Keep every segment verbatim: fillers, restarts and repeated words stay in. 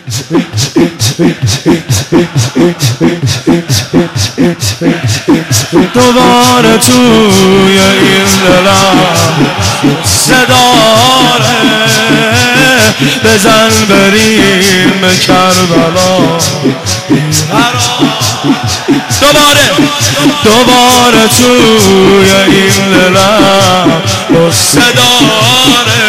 دوباره توی این دلم صداره بزن بریم کربلا دوباره دوباره توی این دلم صداره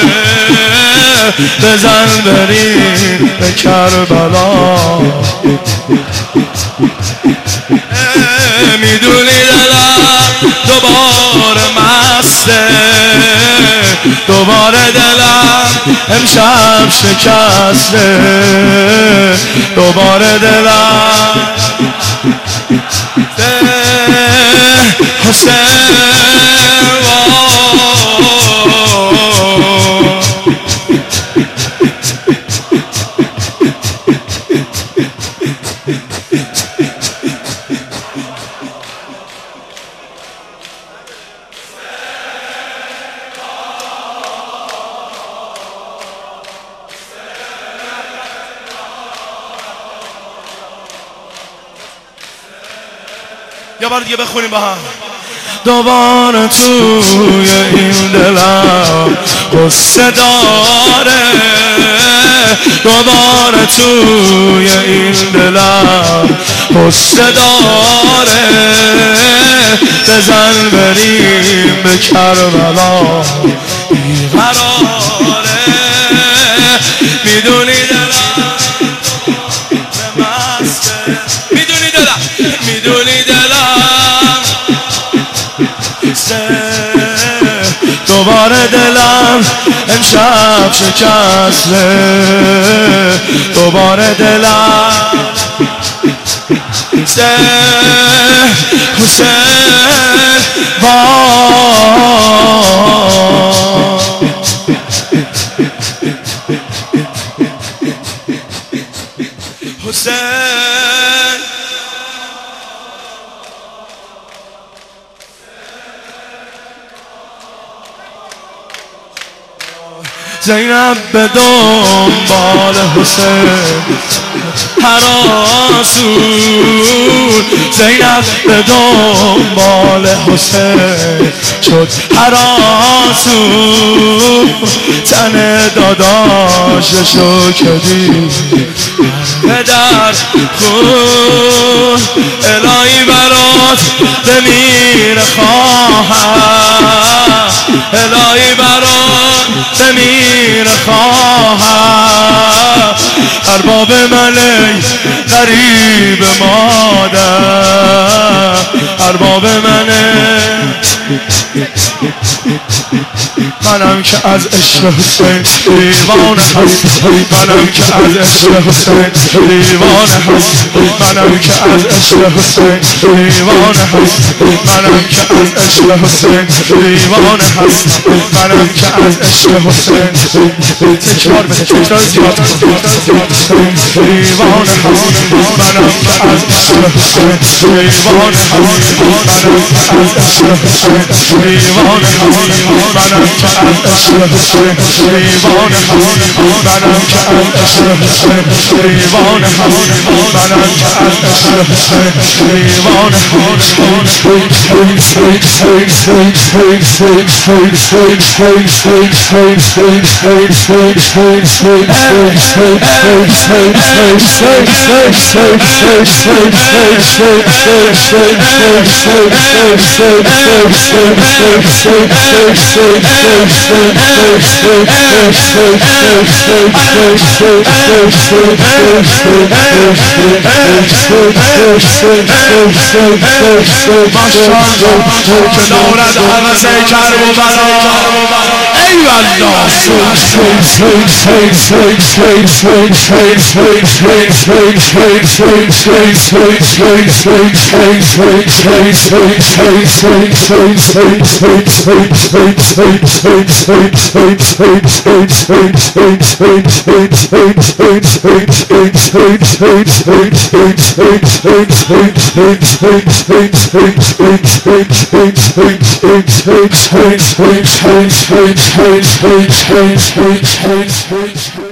بزن بریم به کربلا میدونی دلم دوباره مسته دوباره دلم امشب شکسته دوباره دلم حسین یا بار دیگه بخونیم با هم دوباره توی این دلم قصه داره دوباره توی این دلم قصه داره بزن بریم به کربلا بیقراره میدونی دلم مسته میدونی دلم میدونی دلم دوباره دلم امشب شکسته دوباره دلم حسین حسین زینب به دنبال حسین هراسون زینب به دنبال حسین شد هراسون تن داداششو کدی پدر خون الهی برات بمیر خواهم الهی برات بمیر خواهم ارباب منی غریب مادر ارباب منی منم که از عشق حسین دیوانه هست منم که از عشق حسین دیوانه هست منم که از عشق حسین دیوانه هست منم که از عشق حسین دیوانه هست منم که از عشق حسین تکرار بده تکرار زیاد دیوانه هست منم که از عشق حسین دیوانه هست منم که از عشق حسین دیوانه هست منم که از عشق حسین دیوانه هست منم که از عشق حسین دیوانه هست منم که از عشق حسین دیوانه دارد حوث کرب و بلا ای والله Change, change, change, change, change, change, change, change.